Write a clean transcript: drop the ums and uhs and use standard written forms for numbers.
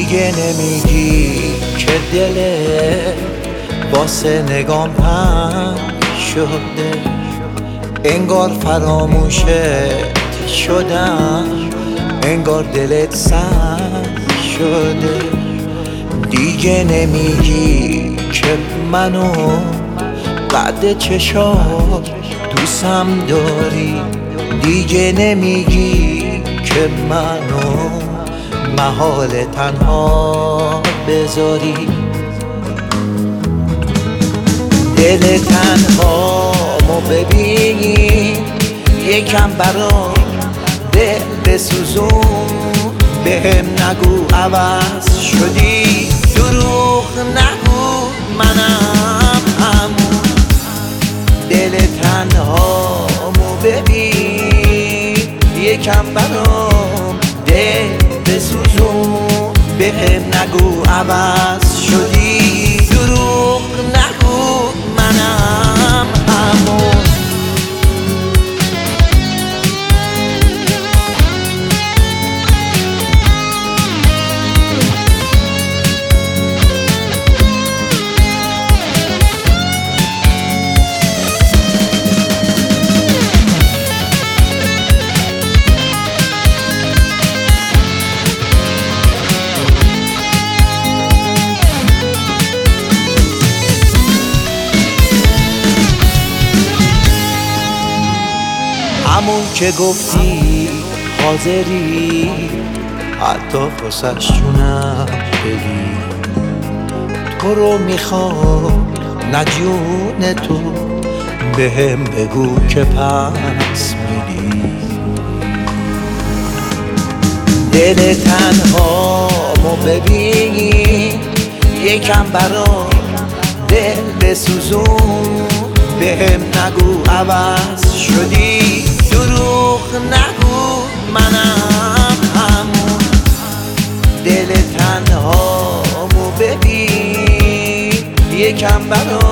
دیگه نمیگی که دلت واسه نگام تنگ شده، انگار فراموشت شدم، انگار دلت سنگ شده. دیگه نمیگی که منو بعد چشات دوستم داری، دیگه نمیگی که منو محال تنها بذاری. دل تنهامو ببین یکم برام دل بسوزون، بهم نگو عوض شدی، دروغ نگو منم همون. دل تنهامو ببین یکم برام دل بسوزون، بهم نگو عوض شدی، دروغ نگو منم همون. همون که گفتی حاضری حتی واسش جونم بدی، تو رو میخوام نه جون تو، بهم بگو که پس میدی. دل تنهامو ببین یکم برام دل بسوزون، بهم نگو عوض شدی، دروغ نگو منم همون. دل تنهامو ببین یکم برام